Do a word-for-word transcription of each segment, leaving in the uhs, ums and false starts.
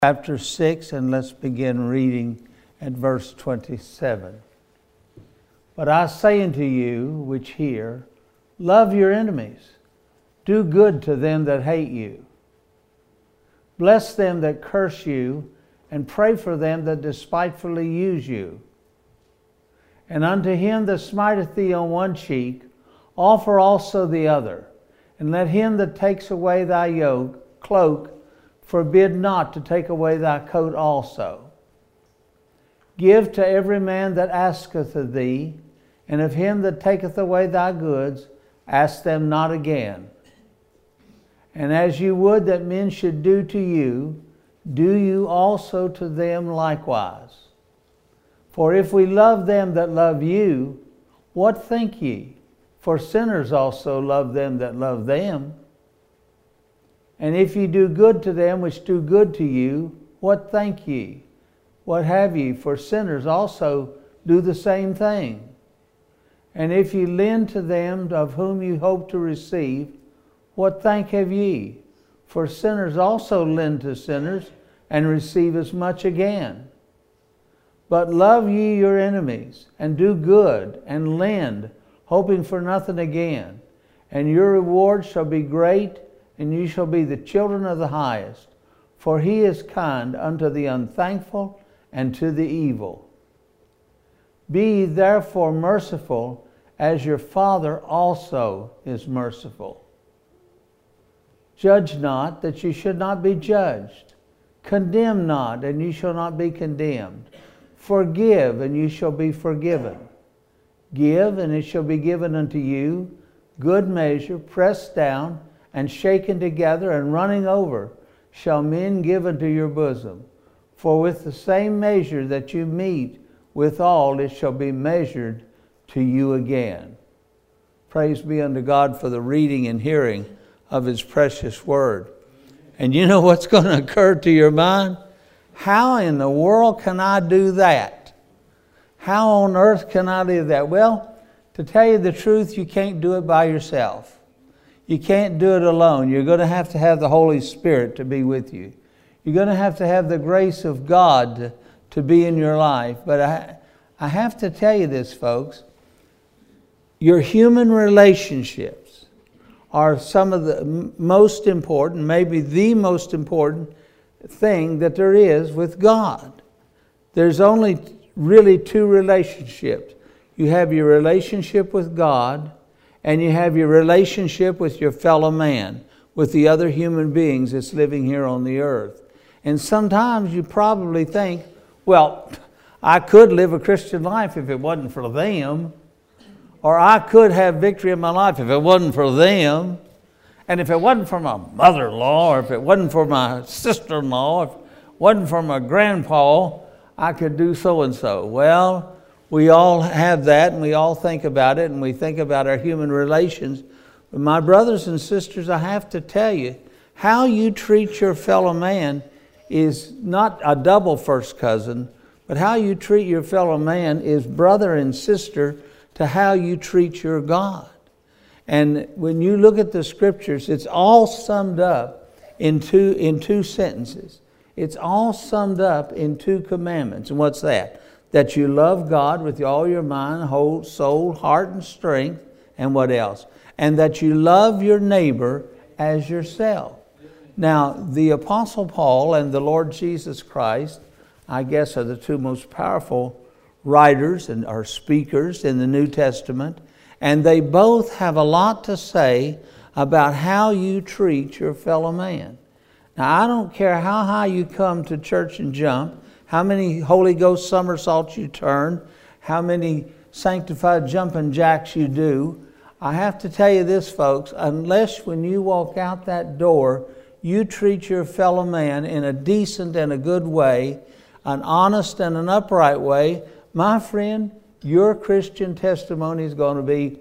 Chapter six, and let's begin reading at verse twenty-seven. But I say unto you which hear, love your enemies, do good to them that hate you, bless them that curse you, and pray for them that despitefully use you. And unto him that smiteth thee on one cheek, offer also the other, and let him that takes away thy yoke, cloak, forbid not to take away thy coat also. Give to every man that asketh of thee, and of him that taketh away thy goods, ask them not again. And as you would that men should do to you, do you also to them likewise. For if we love them that love you, what think ye? For sinners also love them that love them. And if ye do good to them which do good to you, what think ye? What have ye? For sinners also do the same thing. And if ye lend to them of whom you hope to receive, what thank have ye? For sinners also lend to sinners, and receive as much again. But love ye your enemies, and do good, and lend, hoping for nothing again. And your reward shall be great, and you shall be the children of the highest. For he is kind unto the unthankful and to the evil. Be ye therefore merciful, as your Father also is merciful. Judge not, that you should not be judged. Condemn not, and you shall not be condemned. Forgive, and you shall be forgiven. Give, and it shall be given unto you, good measure, pressed down, and shaken together, and running over, shall men give unto your bosom. For with the same measure that you meet withal, it shall be measured to you again. Praise be unto God for the reading and hearing of His precious word. And you know what's going to occur to your mind? How in the world can I do that? How on earth can I do that? Well, to tell you the truth, you can't do it by yourself. You can't do it alone. You're going to have to have the Holy Spirit to be with you. You're going to have to have the grace of God to, to be in your life. But I, I have to tell you this, folks. Your human relationships are some of the most important, maybe the most important thing that there is with God. There's only really two relationships. You have your relationship with God, and you have your relationship with your fellow man, with the other human beings that's living here on the earth. And sometimes you probably think, well, I could live a Christian life if it wasn't for them. Or I could have victory in my life if it wasn't for them. And if it wasn't for my mother-in-law, or if it wasn't for my sister-in-law, if it wasn't for my grandpa, I could do so-and-so. Well, we all have that, and we all think about it, and we think about our human relations. But my brothers and sisters, I have to tell you, how you treat your fellow man is not a double first cousin, but how you treat your fellow man is brother and sister to how you treat your God. And when you look at the scriptures, it's all summed up in two, in two sentences. It's all summed up in two commandments. And what's that? That you love God with all your mind, whole soul, heart, and strength. And what else? And that you love your neighbor as yourself. Now, the Apostle Paul and the Lord Jesus Christ, I guess, are the two most powerful writers and or speakers in the New Testament. And they both have a lot to say about how you treat your fellow man. Now, I don't care how high you come to church and jump, how many Holy Ghost somersaults you turn, how many sanctified jumping jacks you do. I have to tell you this, folks, unless when you walk out that door, you treat your fellow man in a decent and a good way, an honest and an upright way, my friend, your Christian testimony is going to be...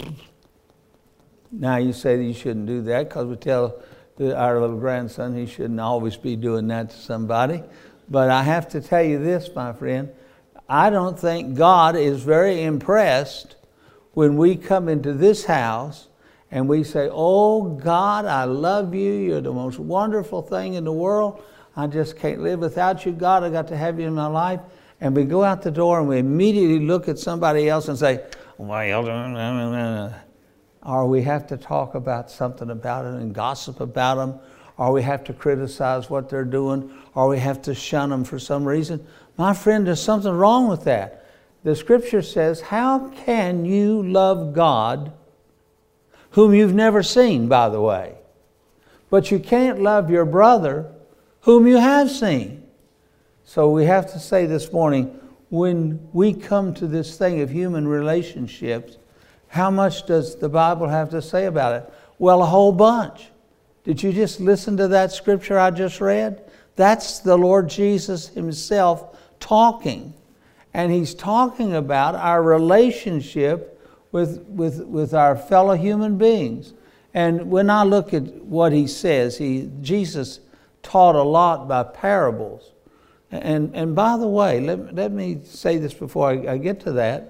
Now you say that you shouldn't do that because we tell our little grandson he shouldn't always be doing that to somebody. But I have to tell you this, my friend. I don't think God is very impressed when we come into this house and we say, oh, God, I love you. You're the most wonderful thing in the world. I just can't live without you, God. I got to have you in my life. And we go out the door and we immediately look at somebody else and say, well, or we have to talk about something about it and gossip about them, or we have to criticize what they're doing, or we have to shun them for some reason. My friend, there's something wrong with that. The scripture says, how can you love God, whom you've never seen, by the way? But you can't love your brother, whom you have seen. So we have to say this morning, when we come to this thing of human relationships, how much does the Bible have to say about it? Well, a whole bunch. Did you just listen to that scripture I just read? That's the Lord Jesus himself talking. And he's talking about our relationship with, with, with our fellow human beings. And when I look at what he says, he, Jesus taught a lot by parables. And, and by the way, let, let me say this before I, I get to that.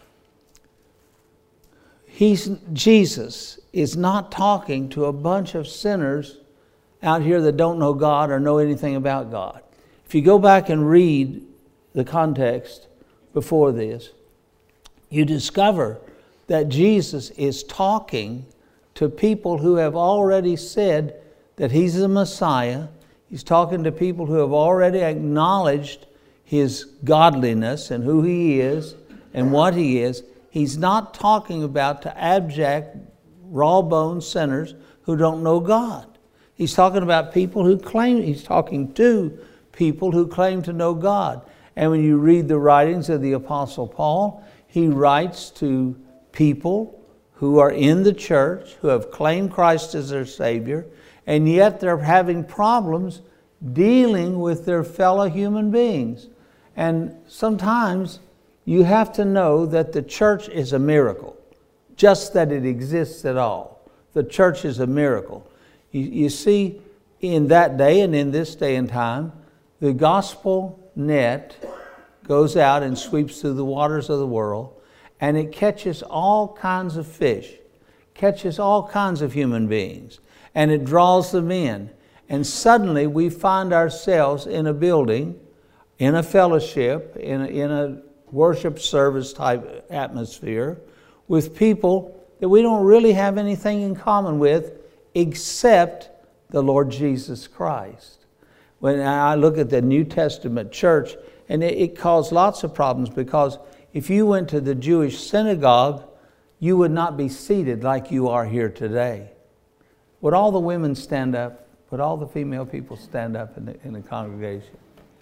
He's, Jesus is not talking to a bunch of sinners out here that don't know God or know anything about God. If you go back and read the context before this, you discover that Jesus is talking to people who have already said that he's the Messiah. He's talking to people who have already acknowledged his godliness and who he is and what he is. He's not talking about to abject, raw-boned sinners who don't know God. He's talking about people who claim, he's talking to people who claim to know God. And when you read the writings of the Apostle Paul, he writes to people who are in the church, who have claimed Christ as their Savior, and yet they're having problems dealing with their fellow human beings. And sometimes you have to know that the church is a miracle, just that it exists at all. The church is a miracle. You, you see, in that day and in this day and time, the gospel net goes out and sweeps through the waters of the world, and it catches all kinds of fish, catches all kinds of human beings, and it draws them in. And suddenly we find ourselves in a building, in a fellowship, in a, in a worship service type atmosphere with people that we don't really have anything in common with except the Lord Jesus Christ. When I look at the New Testament church, and it, it caused lots of problems, because if you went to the Jewish synagogue, you would not be seated like you are here today. Would all the women stand up? Would all the female people stand up in the, in the congregation?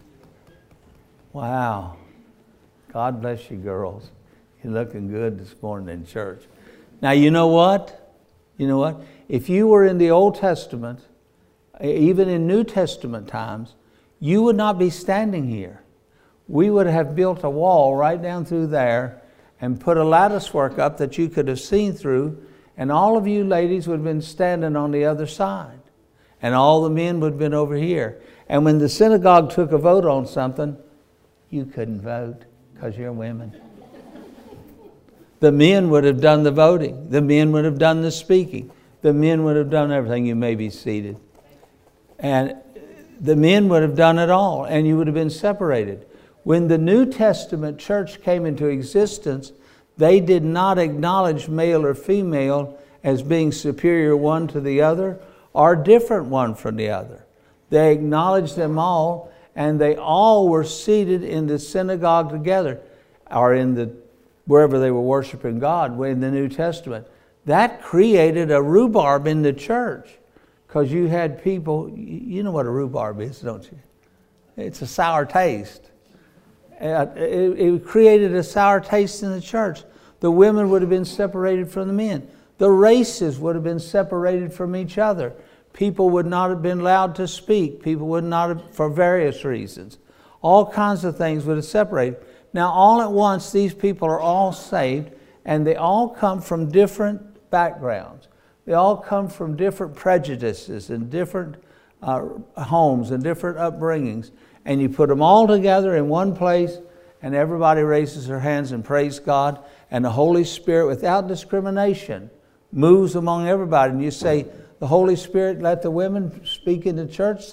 Wow. God bless you, girls. You're looking good this morning in church. Now, you know what? You know what? If you were in the Old Testament, even in New Testament times, you would not be standing here. We would have built a wall right down through there and put a lattice work up that you could have seen through, and all of you ladies would have been standing on the other side, and all the men would have been over here. And when the synagogue took a vote on something, you couldn't vote because you're women. The men would have done the voting. The men would have done the speaking. The men would have done everything. You may be seated. And the men would have done it all, and you would have been separated. When the New Testament church came into existence, they did not acknowledge male or female as being superior one to the other or different one from the other. They acknowledged them all, and they all were seated in the synagogue together, or in the wherever they were worshiping God in the New Testament. That created a rhubarb in the church, because you had people, you know what a rhubarb is, don't you? It's a sour taste. Uh, it, it created a sour taste in the church. The women would have been separated from the men. The races would have been separated from each other. People would not have been allowed to speak. People would not have, for various reasons. All kinds of things would have separated. Now, all at once, these people are all saved, and they all come from different backgrounds. They all come from different prejudices and different uh, homes and different upbringings. And you put them all together in one place, and everybody raises their hands and praise God, and the Holy Spirit, without discrimination, moves among everybody. And you say, the Holy Spirit let the women speak in the church, said,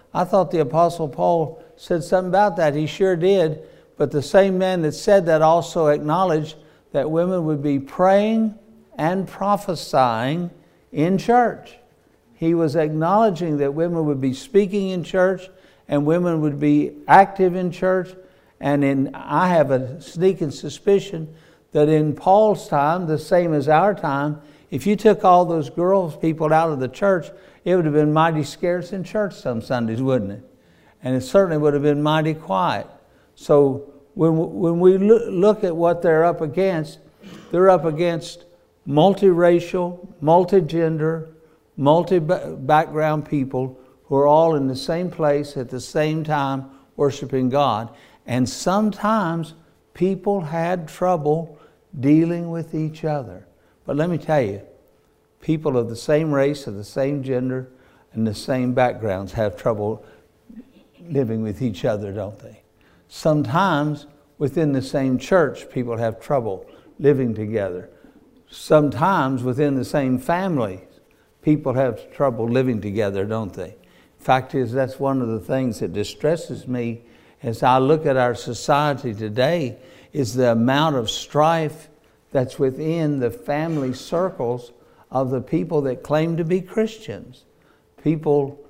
I thought the Apostle Paul said something about that. He sure did. But the same man that said that also acknowledged that women would be praying and prophesying in church. He was acknowledging that women would be speaking in church and women would be active in church. And in, I have a sneaking suspicion that in Paul's time, the same as our time, if you took all those girls, people out of the church, it would have been mighty scarce in church some Sundays, wouldn't it? And it certainly would have been mighty quiet. So when, when we look at what they're up against, they're up against multiracial, multigender, multi-background people who are all in the same place at the same time worshiping God. And sometimes people had trouble dealing with each other. But let me tell you, people of the same race, of the same gender, and the same backgrounds have trouble living with each other, don't they? Sometimes within the same church, people have trouble living together. Sometimes within the same family, people have trouble living together, don't they? Fact is, that's one of the things that distresses me as I look at our society today, is the amount of strife that's within the family circles of the people that claim to be Christians. People,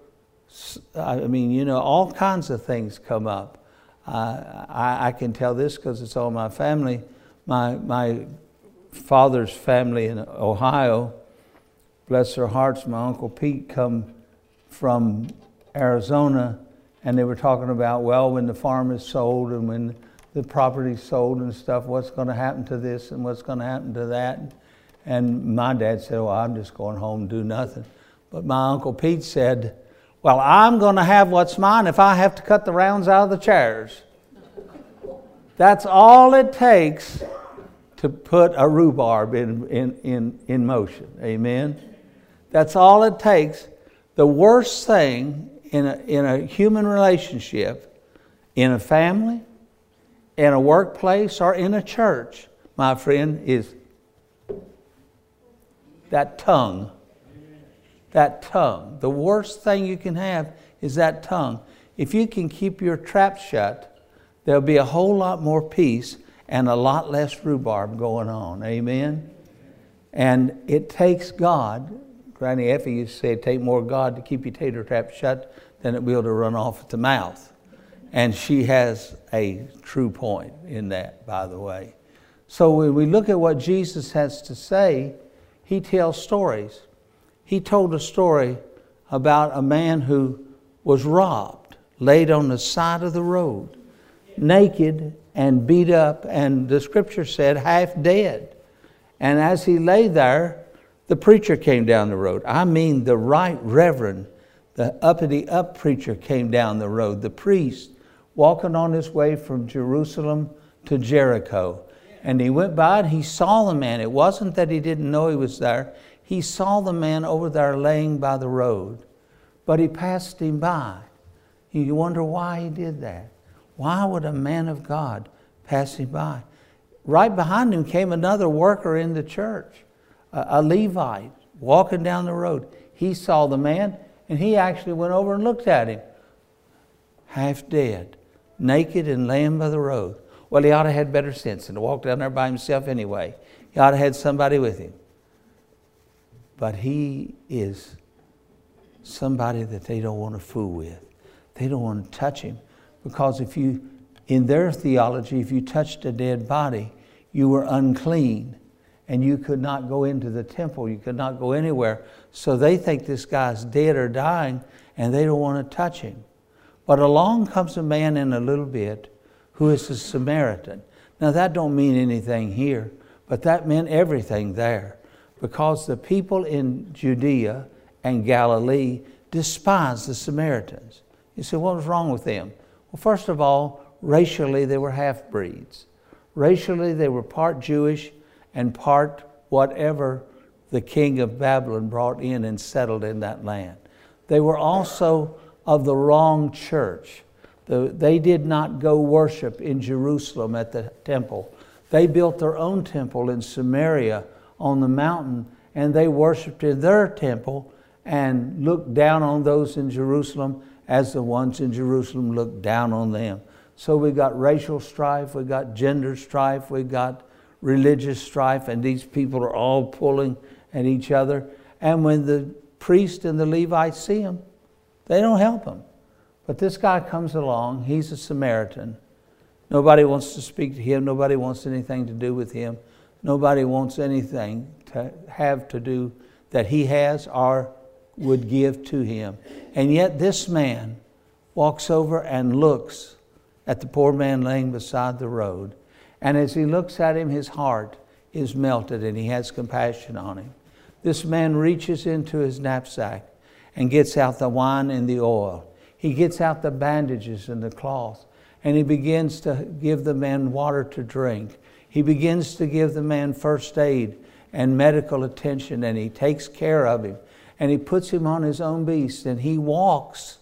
I mean, you know, all kinds of things come up. Uh, I, I can tell this because it's all my family. My, my father's family in Ohio, bless their hearts, my Uncle Pete come from Arizona, and they were talking about, well, when the farm is sold and when the property's sold and stuff, what's going to happen to this and what's going to happen to that. And my dad said, well, I'm just going home and do nothing. But my Uncle Pete said, well, I'm going to have what's mine if I have to cut the rounds out of the chairs. That's all it takes to put a rhubarb in, in, in, in motion. Amen? That's all it takes. The worst thing in a, in a human relationship, in a family, in a workplace, or in a church, my friend, is that tongue. That tongue. The worst thing you can have is that tongue. If you can keep your trap shut, there'll be a whole lot more peace and a lot less rhubarb going on. Amen? And it takes God. Granny Effie used to say, it takes more God to keep your tater trap shut than it will to run off at the mouth. And she has a true point in that, by the way. So when we look at what Jesus has to say, he tells stories. He told a story about a man who was robbed, laid on the side of the road, naked and beat up, and the scripture said half dead. And as he lay there, the preacher came down the road. I mean the right reverend, the uppity up preacher came down the road, the priest, walking on his way from Jerusalem to Jericho. And he went by and he saw the man. It wasn't that he didn't know he was there. He saw the man over there laying by the road. But he passed him by. You wonder why he did that. Why would a man of God pass him by? Right behind him came another worker in the church, a, a Levite, walking down the road. He saw the man and he actually went over and looked at him. Half dead, naked and laying by the road. Well, he ought to have had better sense than to walk down there by himself anyway. He ought to have had somebody with him. But he is somebody that they don't want to fool with. They don't want to touch him. Because if you, in their theology, if you touched a dead body, you were unclean. And you could not go into the temple. You could not go anywhere. So they think this guy's dead or dying, and they don't want to touch him. But along comes a man in a little bit who is a Samaritan. Now that don't mean anything here, but that meant everything there. Because the people in Judea and Galilee despised the Samaritans. You say, what was wrong with them? Well, first of all, racially they were half-breeds. Racially they were part Jewish and part whatever the king of Babylon brought in and settled in that land. They were also of the wrong church. The, they did not go worship in Jerusalem at the temple. They built their own temple in Samaria on the mountain, and they worshiped in their temple and looked down on those in Jerusalem as the ones in Jerusalem looked down on them. So we got racial strife, we got gender strife, we got religious strife, and these people are all pulling at each other. And when the priest and the Levites see him, they don't help him. But this guy comes along, he's a Samaritan. Nobody wants to speak to him, nobody wants anything to do with him. Nobody wants anything to have to do that he has or would give to him. And yet this man walks over and looks at the poor man laying beside the road. And as he looks at him, his heart is melted and he has compassion on him. This man reaches into his knapsack and gets out the wine and the oil. He gets out the bandages and the cloth, and he begins to give the man water to drink. He begins to give the man first aid and medical attention, and he takes care of him. And he puts him on his own beast, and he walks.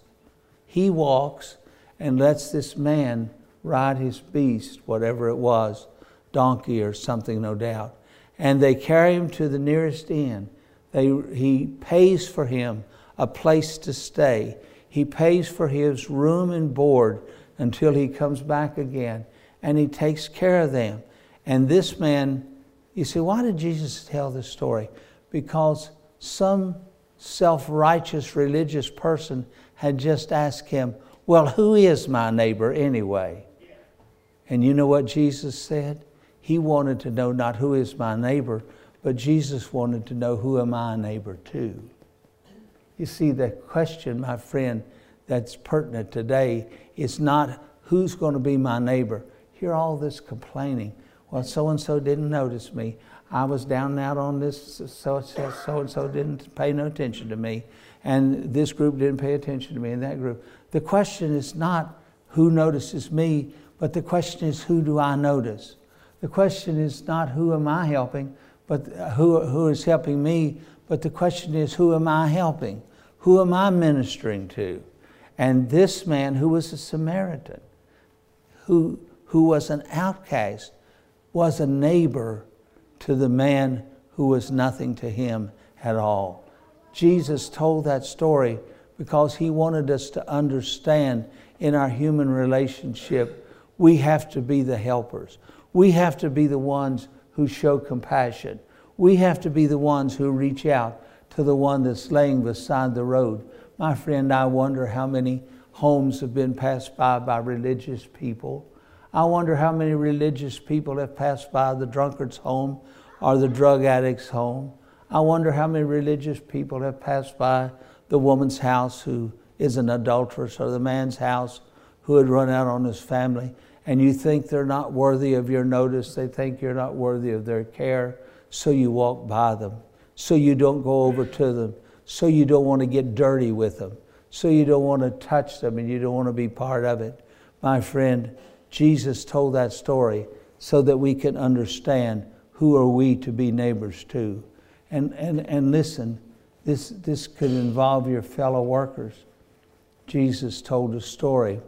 He walks and lets this man ride his beast, whatever it was, donkey or something, no doubt. And they carry him to the nearest inn. They, he pays for him a place to stay. He pays for his room and board until he comes back again. And he takes care of them. And this man, you see, why did Jesus tell this story? Because some self-righteous religious person had just asked him, well, who is my neighbor anyway? And you know what Jesus said? He wanted to know not who is my neighbor, but Jesus wanted to know who am I a neighbor to? You see, the question, my friend, that's pertinent today is not who's going to be my neighbor. Hear all this complaining. Well, so-and-so didn't notice me. I was down and out on this, so-and-so, so-and-so didn't pay no attention to me. And this group didn't pay attention to me, and that group. The question is not who notices me, but the question is who do I notice? The question is not who am I helping, but who, who is helping me, but the question is who am I helping? Who am I ministering to? And this man who was a Samaritan, who, who was an outcast, was a neighbor to the man who was nothing to him at all. Jesus told that story because he wanted us to understand in our human relationship, we have to be the helpers. We have to be the ones who show compassion. We have to be the ones who reach out to the one that's laying beside the road. My friend, I wonder how many homes have been passed by by religious people. I wonder how many religious people have passed by the drunkard's home or the drug addict's home. I wonder how many religious people have passed by the woman's house who is an adulteress or the man's house who had run out on his family. And you think they're not worthy of your notice. They think you're not worthy of their care. So you walk by them. So you don't go over to them. So you don't want to get dirty with them. So you don't want to touch them and you don't want to be part of it. My friend, Jesus told that story so that we can understand who are we to be neighbors to. And, and, and listen, this, this could involve your fellow workers. Jesus told a story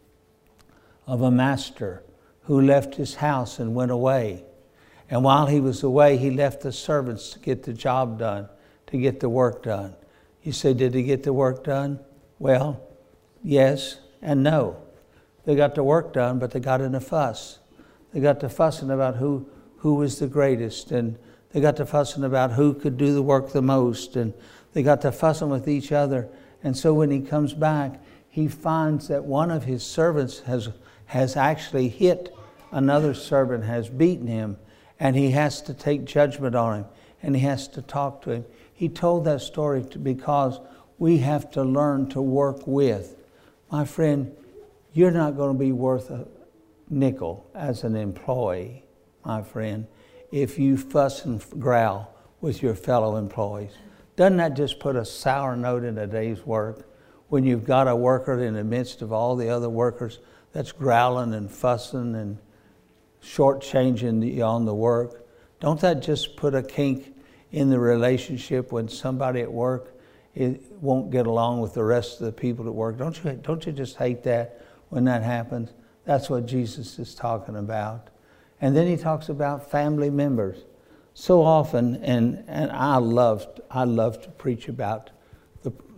of a master who left his house and went away. And while he was away, he left the servants to get the job done, to get the work done. You say, did he get the work done? Well, yes and no. They got the work done, but they got in a fuss. They got to fussing about who, who was the greatest, and they got to fussing about who could do the work the most, and they got to fussing with each other. And so when he comes back, he finds that one of his servants has, has actually hit another servant, has beaten him, and he has to take judgment on him, and he has to talk to him. He told that story to, because we have to learn to work with. My friend, you're not going to be worth a nickel as an employee, my friend, if you fuss and growl with your fellow employees. Doesn't that just put a sour note in a day's work when you've got a worker in the midst of all the other workers that's growling and fussing and shortchanging you on the work? Don't that just put a kink in the relationship when somebody at work it won't get along with the rest of the people at work? Don't you, don't you just hate that when that happens? That's what Jesus is talking about. And then he talks about family members. So often, and, and I love I love to preach about the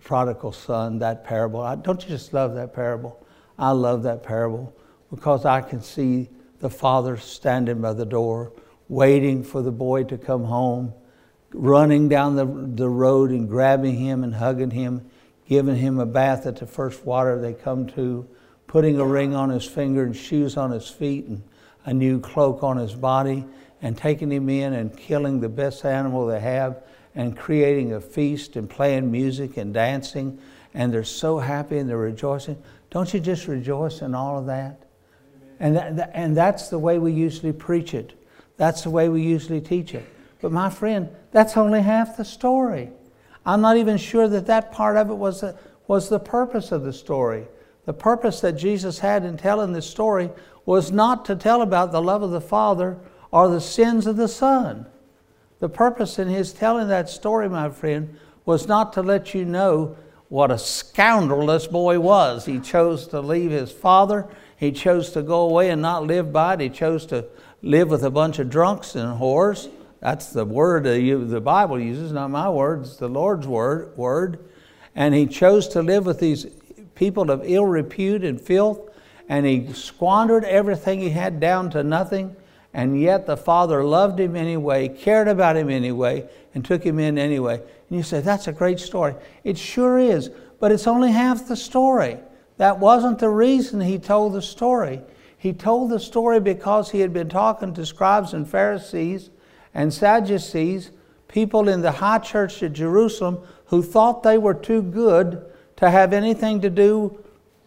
prodigal son, that parable. I, don't you just love that parable? I love that parable because I can see the father standing by the door, waiting for the boy to come home, running down the, the road and grabbing him and hugging him, giving him a bath at the first water they come to, putting a ring on his finger and shoes on his feet and a new cloak on his body, and taking him in and killing the best animal they have and creating a feast and playing music and dancing, and they're so happy and they're rejoicing. Don't you just rejoice in all of that? And, that, and that's the way we usually preach it. That's the way we usually teach it. But my friend, that's only half the story. I'm not even sure that that part of it was the, was the purpose of the story. The purpose that Jesus had in telling this story was not to tell about the love of the Father or the sins of the Son. The purpose in his telling that story, my friend, was not to let you know what a scoundrel this boy was. He chose to leave his father. He chose to go away and not live by it. He chose to live with a bunch of drunks and whores. That's the word the Bible uses, not my words, it's the Lord's word. word. And he chose to live with these people of ill repute and filth, and he squandered everything he had down to nothing, and yet the Father loved him anyway, cared about him anyway, and took him in anyway. And you say, that's a great story. It sure is, but it's only half the story. That wasn't the reason he told the story. He told the story because he had been talking to scribes and Pharisees and Sadducees, people in the high church at Jerusalem who thought they were too good to have anything to do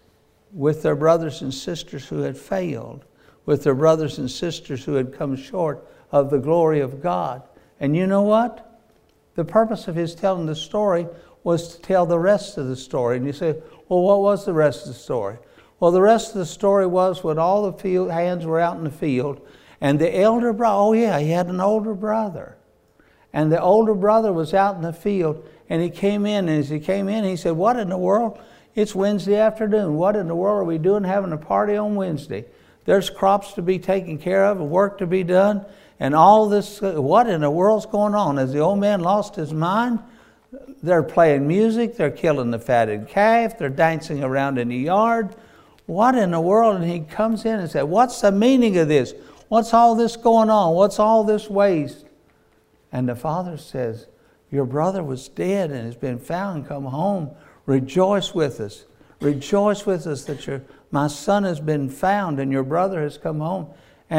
with their brothers and sisters who had failed, with their brothers and sisters who had come short of the glory of God. And you know what? The purpose of his telling the story was to tell the rest of the story. And you say, well, what was the rest of the story? Well, the rest of the story was when all the field hands were out in the field, and the elder brother, oh yeah, he had an older brother. And the older brother was out in the field, and he came in, and as he came in, he said, what in the world? It's Wednesday afternoon. What in the world are we doing having a party on Wednesday? There's crops to be taken care of, and work to be done, and all this, what in the world's going on? Has the old man lost his mind? They're playing music, they're killing the fatted calf, they're dancing around in the yard. What in the world? And he comes in and said, what's the meaning of this? What's all this going on? What's all this waste? And the father says, your brother was dead and has been found. Come home. Rejoice with us. Rejoice with us that your, my son has been found and your brother has come home.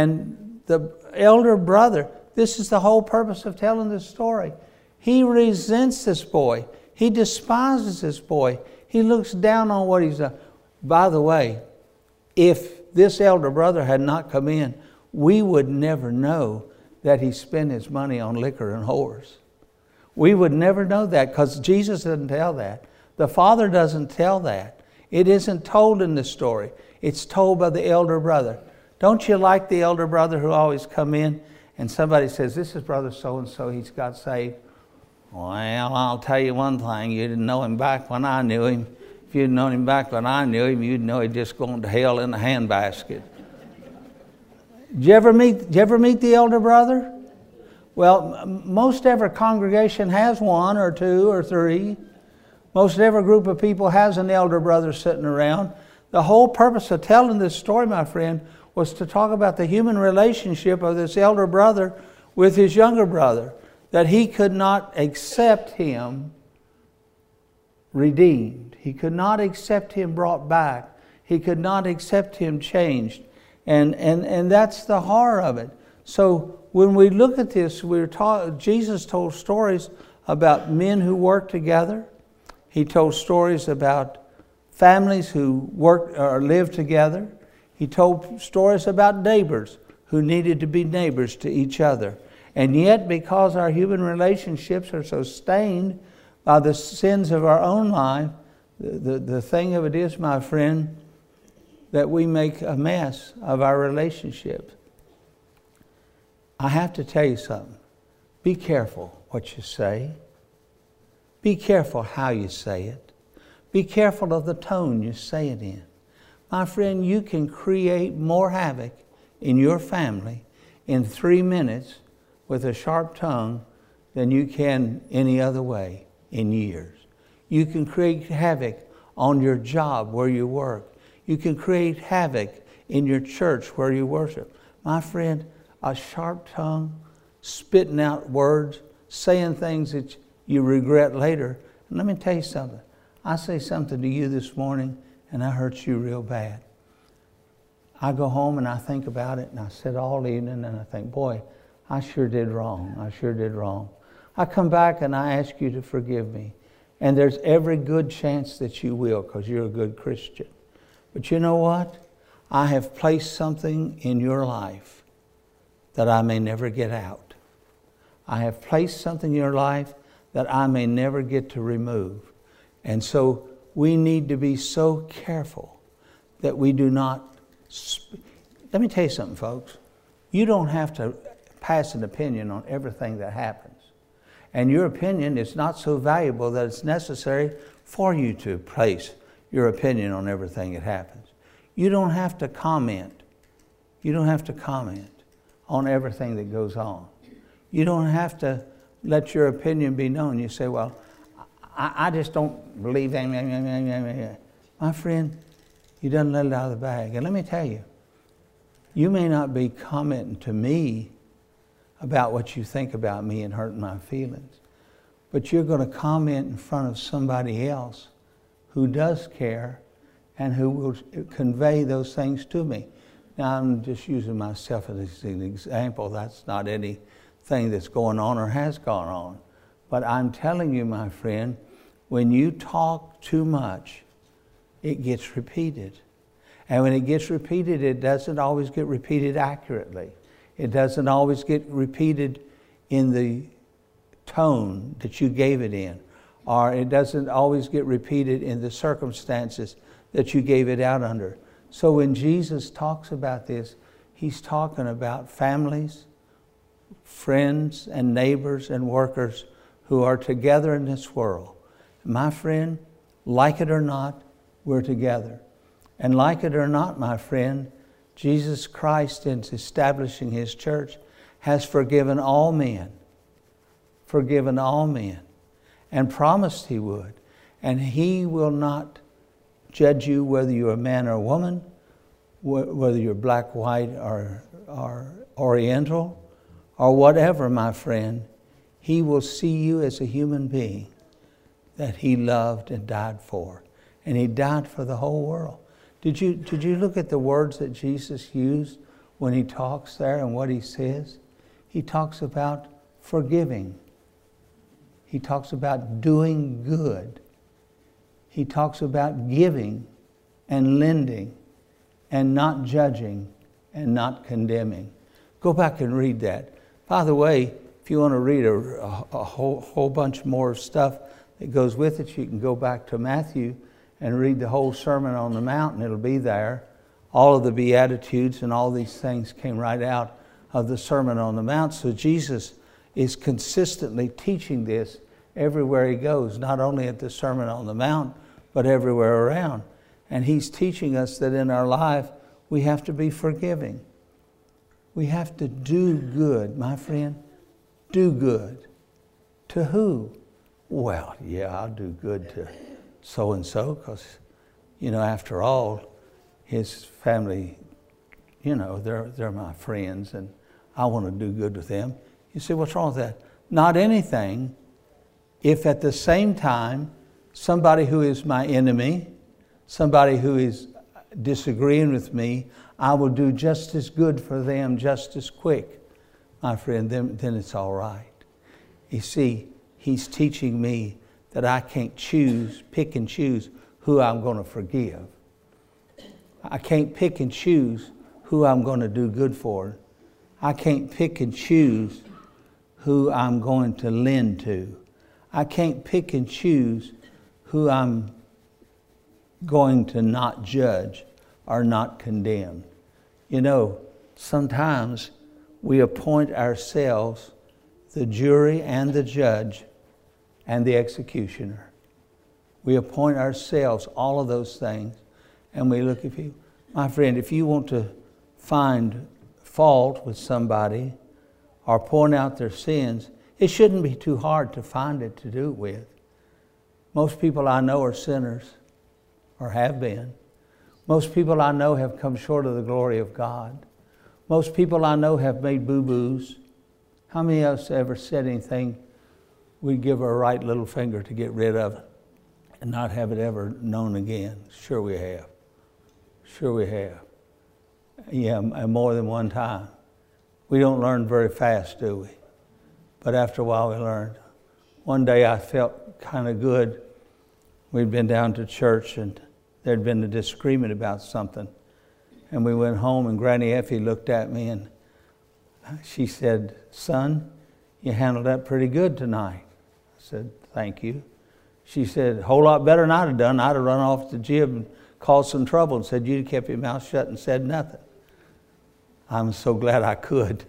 And the elder brother, this is the whole purpose of telling this story. He resents this boy. He despises this boy. He looks down on what he's done. By the way, if this elder brother had not come in, we would never know that he spent his money on liquor and whores. We would never know that because Jesus doesn't tell that. The Father doesn't tell that. It isn't told in the story. It's told by the elder brother. Don't you like the elder brother who always come in and somebody says, this is brother so-and-so, he's got saved. Well, I'll tell you one thing, you didn't know him back when I knew him. If you'd known him back when I knew him, you'd know he'd just gone to hell in a handbasket. Did you ever meet, did you ever meet the elder brother? Well, most every congregation has one or two or three. Most every group of people has an elder brother sitting around. The whole purpose of telling this story, my friend, was to talk about the human relationship of this elder brother with his younger brother, that he could not accept him redeemed. He could not accept him brought back. He could not accept him changed. And, and, and that's the horror of it. So when we look at this, we're taught, Jesus told stories about men who work together. He told stories about families who work or live together. He told stories about neighbors who needed to be neighbors to each other. And yet, because our human relationships are so stained by the sins of our own life, the, the, the thing of it is, my friend, that we make a mess of our relationships. I have to tell you something. Be careful what you say. Be careful how you say it. Be careful of the tone you say it in. My friend, you can create more havoc in your family in three minutes with a sharp tongue than you can any other way in years. You can create havoc on your job where you work. You can create havoc in your church where you worship. My friend, a sharp tongue, spitting out words, saying things that you regret later. And let me tell you something. I say something to you this morning and I hurt you real bad. I go home and I think about it and I sit all evening and I think, boy, I sure did wrong. I sure did wrong. I come back and I ask you to forgive me. And there's every good chance that you will because you're a good Christian. But you know what? I have placed something in your life that I may never get out. I have placed something in your life that I may never get to remove. And so we need to be so careful that we do not... Sp- Let me tell you something, folks. You don't have to pass an opinion on everything that happens. And your opinion is not so valuable that it's necessary for you to place your opinion on everything that happens. You don't have to comment. You don't have to comment on everything that goes on. You don't have to let your opinion be known. You say, well, I, I just don't believe that. My friend, you done let it out of the bag. And let me tell you, you may not be commenting to me about what you think about me and hurting my feelings, but you're going to comment in front of somebody else who does care and who will convey those things to me. Now, I'm just using myself as an example. That's not anything that's going on or has gone on. But I'm telling you, my friend, when you talk too much, it gets repeated. And when it gets repeated, it doesn't always get repeated accurately. It doesn't always get repeated in the tone that you gave it in. Or it doesn't always get repeated in the circumstances that you gave it out under. So when Jesus talks about this, he's talking about families, friends and neighbors and workers who are together in this world. My friend, like it or not, we're together. And like it or not, my friend, Jesus Christ, in establishing his church, has forgiven all men, forgiven all men, and promised he would. And he will not judge you whether you're a man or a woman, whether you're black, white, or, or oriental, or whatever, my friend. He will see you as a human being that he loved and died for. And he died for the whole world. Did you, did you look at the words that Jesus used when he talks there and what he says? He talks about forgiving. He talks about doing good. He talks about giving and lending and not judging and not condemning. Go back and read that. By the way, if you want to read a, a, a whole, whole bunch more stuff that goes with it, you can go back to Matthew and read the whole Sermon on the Mount, and it'll be there. All of the Beatitudes and all these things came right out of the Sermon on the Mount. So Jesus is consistently teaching this everywhere he goes, not only at the Sermon on the Mount, but everywhere around. And he's teaching us that in our life, we have to be forgiving. We have to do good, my friend. Do good. To who? Well, yeah, I'll do good to so-and-so, because, you know, after all, his family, you know, they're, they're my friends, and I want to do good with them. You say, what's wrong with that? Not anything if at the same time somebody who is my enemy, somebody who is disagreeing with me, I will do just as good for them just as quick, my friend, then, then it's all right. You see, he's teaching me that I can't choose, pick and choose who I'm going to forgive. I can't pick and choose who I'm going to do good for. I can't pick and choose who I'm going to lend to. I can't pick and choose who I'm going to not judge or not condemn. You know, sometimes we appoint ourselves the jury and the judge and the executioner. We appoint ourselves all of those things, and we look at you. My friend, if you want to find fault with somebody or point out their sins, it shouldn't be too hard to find it to do it with. Most people I know are sinners, or have been. Most people I know have come short of the glory of God. Most people I know have made boo-boos. How many of us ever said anything we'd give her a right little finger to get rid of it and not have it ever known again? Sure we have. Sure we have. Yeah, and more than one time. We don't learn very fast, do we? But after a while we learned. One day I felt kind of good. We'd been down to church and there'd been a disagreement about something. And we went home and Granny Effie looked at me and she said, "Son, you handled that pretty good tonight." I said, "Thank you." She said, "A whole lot better than I'd have done. I'd have run off to Jib and caused some trouble and said you'd kept your mouth shut and said nothing." I'm so glad I could.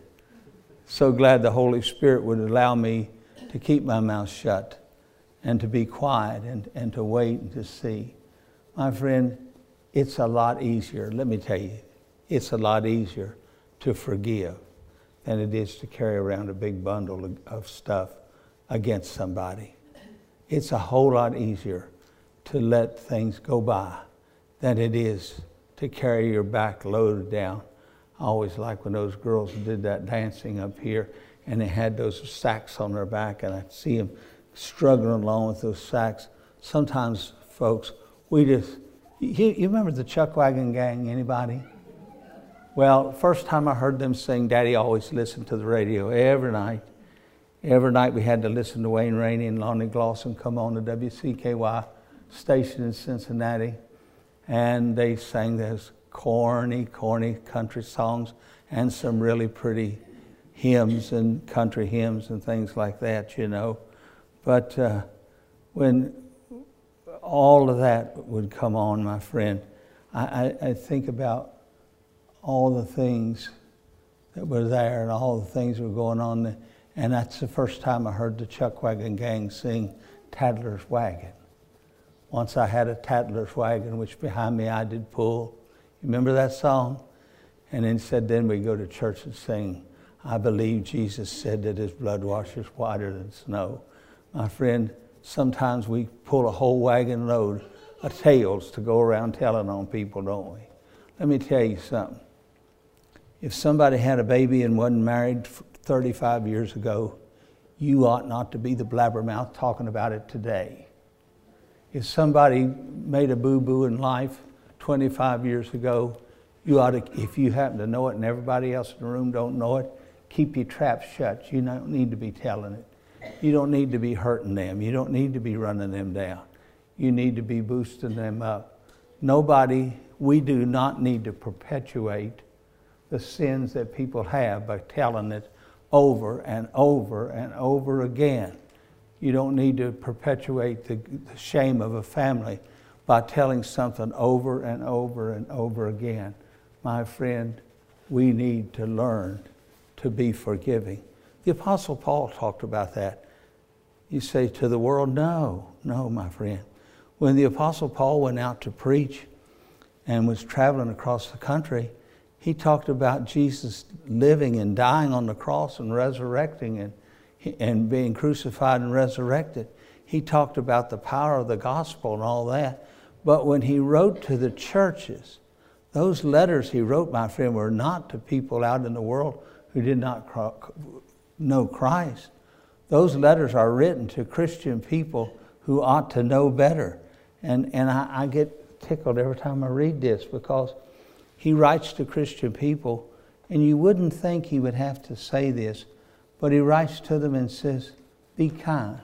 So glad the Holy Spirit would allow me to keep my mouth shut and to be quiet and, and to wait and to see. My friend, it's a lot easier, let me tell you, it's a lot easier to forgive than it is to carry around a big bundle of stuff against somebody. It's a whole lot easier to let things go by than it is to carry your back loaded down. I always like when those girls did that dancing up here and they had those sacks on their back and I'd see them struggling along with those sacks. Sometimes, folks, we just, you, you remember the Chuck Wagon Gang, anybody? Well, first time I heard them sing, Daddy always listened to the radio every night. Every night we had to listen to Wayne Rainey and Lonnie Glosson come on the W C K Y station in Cincinnati. And they sang those corny, corny country songs and some really pretty hymns and country hymns and things like that, you know. But uh, when all of that would come on, my friend, I, I, I think about all the things that were there and all the things that were going on. And that's the first time I heard the Chuck Wagon Gang sing Tattler's Wagon. Once I had a Tattler's Wagon, which behind me I did pull. You remember that song? And then said, then we go to church and sing, I believe Jesus said that his blood washes whiter than snow. My friend, sometimes we pull a whole wagon load of tales to go around telling on people, don't we? Let me tell you something. If somebody had a baby and wasn't married thirty-five years ago, you ought not to be the blabbermouth talking about it today. If somebody made a boo-boo in life twenty-five years ago, you ought to, if you happen to know it and everybody else in the room don't know it, keep your trap shut. You don't need to be telling it. You don't need to be hurting them. You don't need to be running them down. You need to be boosting them up. Nobody, we do not need to perpetuate the sins that people have by telling it over and over and over again. You don't need to perpetuate the, the shame of a family by telling something over and over and over again. My friend, we need to learn to be forgiving. The Apostle Paul talked about that. You say to the world, no, no, my friend. When the Apostle Paul went out to preach and was traveling across the country, he talked about Jesus living and dying on the cross and resurrecting and, and being crucified and resurrected. He talked about the power of the gospel and all that. But when he wrote to the churches, those letters he wrote, my friend, were not to people out in the world who did not know Christ. Those letters are written to Christian people who ought to know better. And, and I, I get tickled every time I read this because he writes to Christian people, and you wouldn't think he would have to say this, but he writes to them and says, be kind.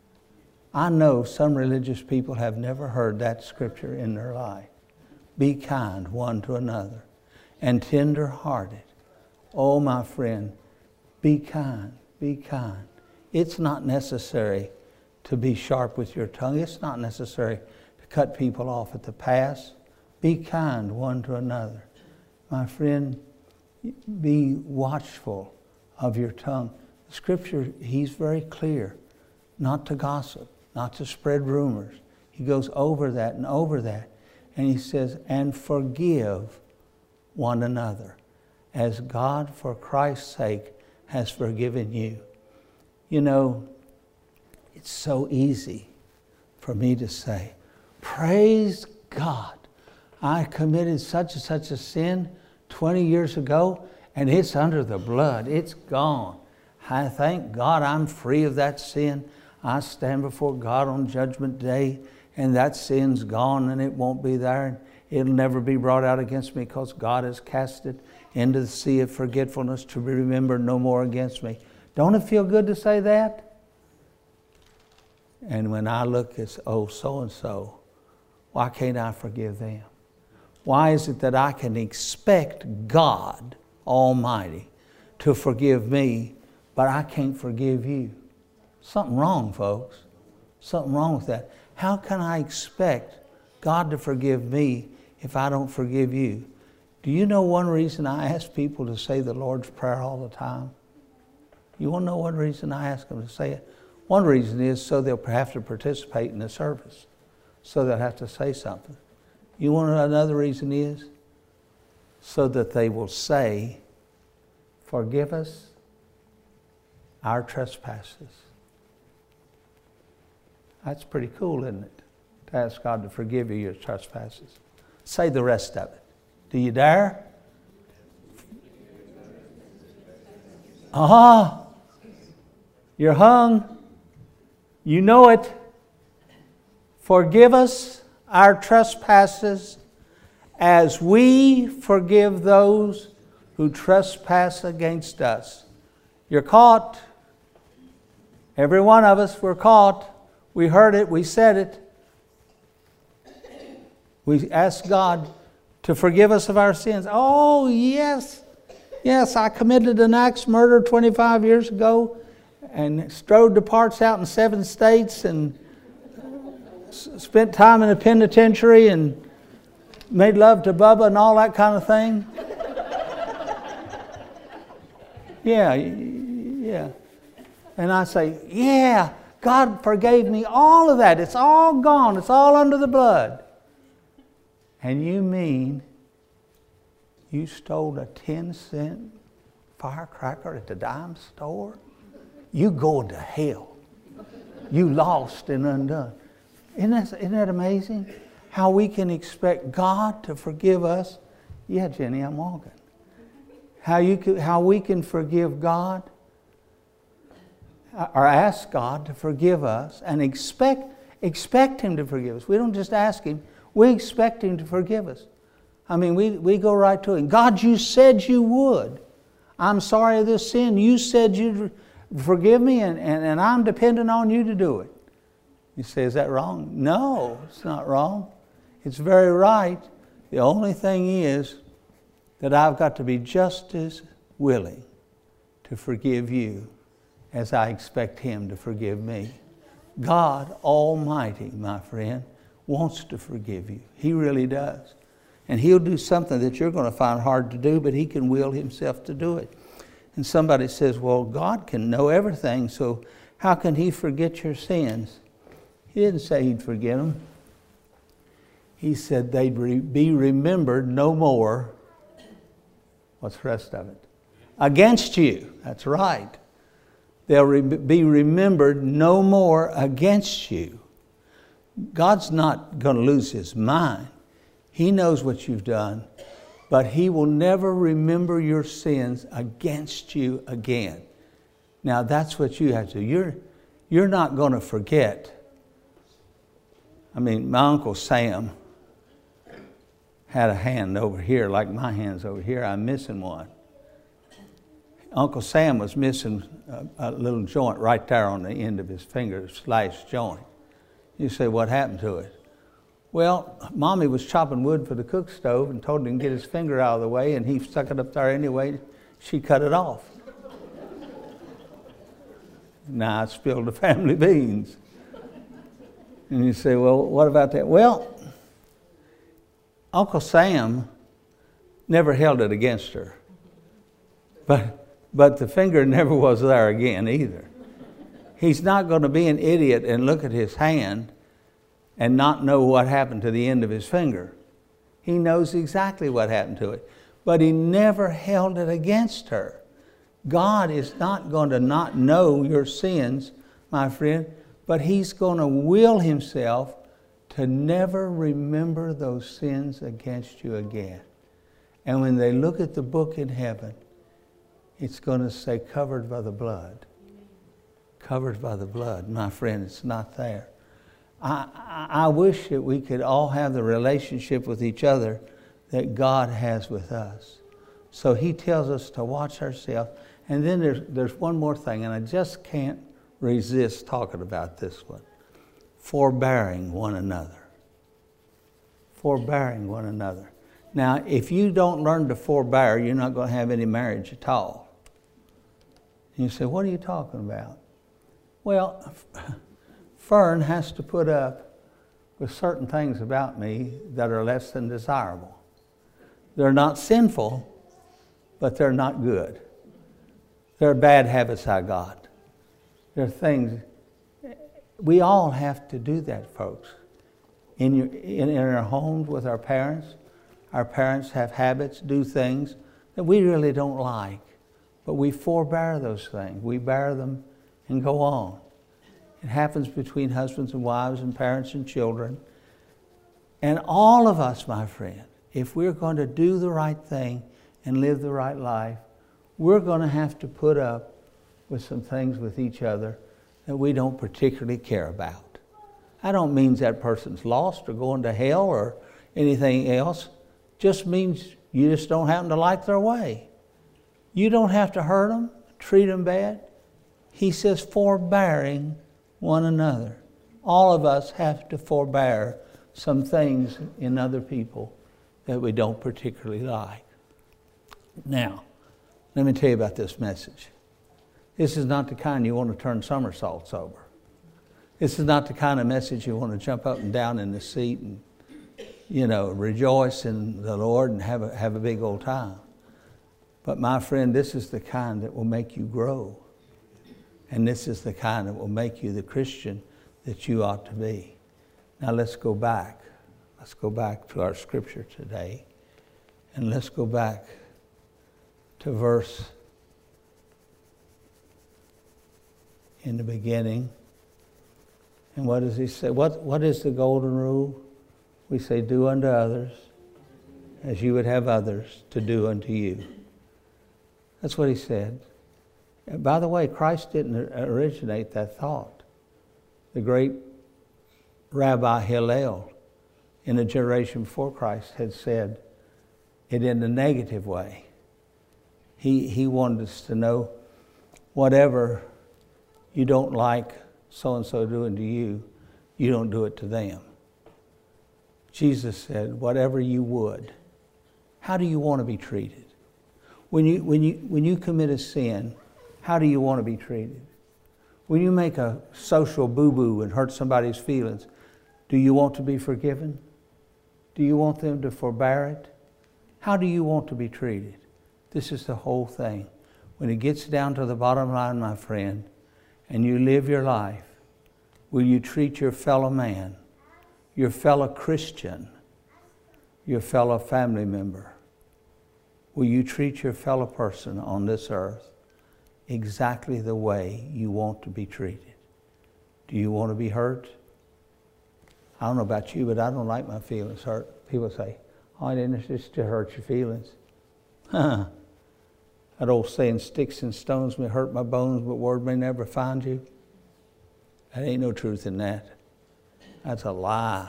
I know some religious people have never heard that scripture in their life. Be kind one to another and tender-hearted. Oh, my friend, be kind, be kind. It's not necessary to be sharp with your tongue. It's not necessary to cut people off at the pass. Be kind one to another. My friend, be watchful of your tongue. The scripture, he's very clear, not to gossip, not to spread rumors. He goes over that and over that. And he says, and forgive one another, as God, for Christ's sake, has forgiven you. You know, it's so easy for me to say, praise God, I committed such and such a sin twenty years ago, and it's under the blood. It's gone. I thank God I'm free of that sin. I stand before God on Judgment Day, and that sin's gone, and it won't be there. And it'll never be brought out against me because God has cast it into the sea of forgetfulness to be remembered no more against me. Don't it feel good to say that? And when I look at, oh, so-and-so, why can't I forgive them? Why is it that I can expect God Almighty to forgive me, but I can't forgive you? Something wrong, folks. Something wrong with that. How can I expect God to forgive me if I don't forgive you? Do you know one reason I ask people to say the Lord's Prayer all the time? You want to know one reason I ask them to say it? One reason is so they'll have to participate in the service. So they'll have to say something. You want to know another reason is? So that they will say, forgive us our trespasses. That's pretty cool, isn't it? To ask God to forgive you your trespasses. Say the rest of it. Do you dare? Ah, uh-huh. You're hung. You know it. Forgive us our trespasses as we forgive those who trespass against us. You're caught. Every one of us, we're caught. We heard it. We said it. We asked God to forgive us of our sins. Oh, yes. Yes, I committed an axe murder twenty-five years ago and strode the parts out in seven states and spent time in a penitentiary and made love to Bubba and all that kind of thing. Yeah, yeah. And I say, yeah, God forgave me all of that. It's all gone. It's all under the blood. And you mean you stole a ten cent firecracker at the dime store? You going to hell. You lost and undone. Isn't that, isn't that amazing? How we can expect God to forgive us. Yeah, Jenny, I'm walking. How, you can, how we can forgive God or ask God to forgive us and expect, expect Him to forgive us. We don't just ask Him. We expect Him to forgive us. I mean, we, we go right to Him. God, you said you would. I'm sorry of this sin. You said you'd forgive me, and, and, and I'm dependent on you to do it. You say, is that wrong? No, it's not wrong. It's very right. The only thing is that I've got to be just as willing to forgive you as I expect Him to forgive me. God Almighty, my friend, wants to forgive you. He really does. And He'll do something that you're going to find hard to do, but He can will Himself to do it. And somebody says, well, God can know everything, so how can He forget your sins? He didn't say He'd forget them. He said they'd re- be remembered no more. What's the rest of it? Against you. That's right. They'll re- be remembered no more against you. God's not going to lose His mind. He knows what you've done, but He will never remember your sins against you again. Now that's what you have to do. You're, you're not going to forget. I mean, my Uncle Sam had a hand over here, like my hand's over here. I'm missing one. Uncle Sam was missing a, a little joint right there on the end of his finger, a sliced joint. You say, what happened to it? Well, Mommy was chopping wood for the cook stove and told him to get his finger out of the way, and he stuck it up there anyway. She cut it off. Now I spilled the family beans. And you say, well, what about that? Well, Uncle Sam never held it against her. But, but the finger never was there again either. He's not going to be an idiot and look at his hand and not know what happened to the end of his finger. He knows exactly what happened to it. But he never held it against her. God is not going to not know your sins, my friend, but he's going to will himself to never remember those sins against you again. And when they look at the book in heaven, it's going to say covered by the blood. Covered by the blood. My friend, it's not there. I, I, I wish that we could all have the relationship with each other that God has with us. So he tells us to watch ourselves. And then there's, there's one more thing, and I just can't resist talking about this one. Forbearing one another. Forbearing one another. Now, if you don't learn to forbear, you're not going to have any marriage at all. And you say, what are you talking about? Well, Fern has to put up with certain things about me that are less than desirable. They're not sinful, but they're not good. They're bad habits I got. They're things, we all have to do that, folks. In, your, in, in our homes with our parents, our parents have habits, do things that we really don't like, but we forbear those things. We bear them and go on. It happens between husbands and wives and parents and children. And all of us, my friend, if we're going to do the right thing and live the right life, we're going to have to put up with some things with each other that we don't particularly care about. I don't mean that person's lost or going to hell or anything else. Just means you just don't happen to like their way. You don't have to hurt them, treat them bad. He says forbearing one another. All of us have to forbear some things in other people that we don't particularly like. Now, let me tell you about this message. This is not the kind you want to turn somersaults over. This is not the kind of message you want to jump up and down in the seat and, you know, rejoice in the Lord and have a, have a big old time. But my friend, this is the kind that will make you grow. And this is the kind that will make you the Christian that you ought to be. Now let's go back. Let's go back to our scripture today. And let's go back to verse in the beginning. And what does he say? What, what is the golden rule? We say, do unto others as you would have others to do unto you. That's what he said. And by the way, Christ didn't originate that thought. The great Rabbi Hillel in a generation before Christ had said it in a negative way. He, he wanted us to know whatever you don't like so-and-so doing to you, you don't do it to them. Jesus said, whatever you would. How do you want to be treated? When you, when you, when you commit a sin, how do you want to be treated? When you make a social boo-boo and hurt somebody's feelings, do you want to be forgiven? Do you want them to forbear it? How do you want to be treated? This is the whole thing. When it gets down to the bottom line, my friend, and you live your life, will you treat your fellow man, your fellow Christian, your fellow family member, will you treat your fellow person on this earth exactly the way you want to be treated? Do you want to be hurt? I don't know about you, but I don't like my feelings hurt. People say, oh, I didn't just to hurt your feelings. Huh. That old saying, sticks and stones may hurt my bones, but word may never find you. That ain't no truth in that. That's a lie.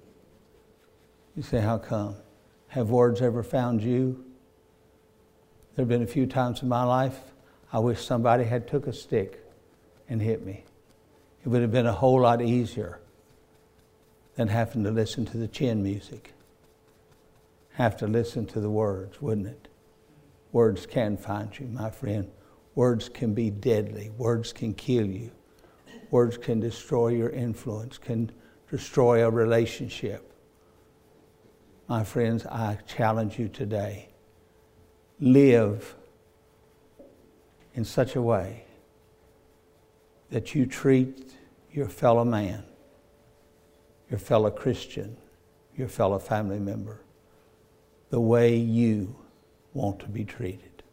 You say, how come? Have words ever found you? There have been a few times in my life I wish somebody had took a stick and hit me. It would have been a whole lot easier than having to listen to the chin music. Have to listen to the words, wouldn't it? Words can find you, my friend. Words can be deadly. Words can kill you. Words can destroy your influence, can destroy a relationship. My friends, I challenge you today. Live in such a way that you treat your fellow man, your fellow Christian, your fellow family member, the way you want to be treated.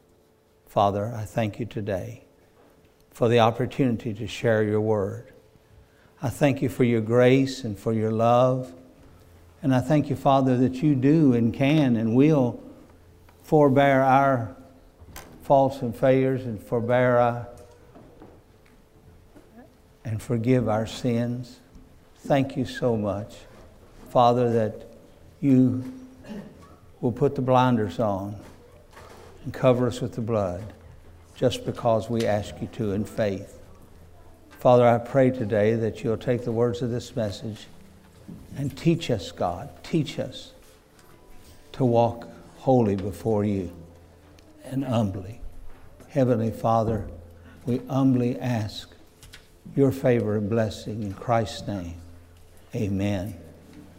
Father, I thank you today for the opportunity to share your word. I thank you for your grace and for your love. And I thank you, Father, that you do and can and will forbear our faults and failures and forbear our, and forgive our sins. Thank you so much, Father, that you will put the blinders on and cover us with the blood just because we ask you to in faith. Father, I pray today that you'll take the words of this message and teach us, God, teach us to walk holy before you and humbly. Heavenly Father, we humbly ask your favor and blessing in Christ's name. Amen.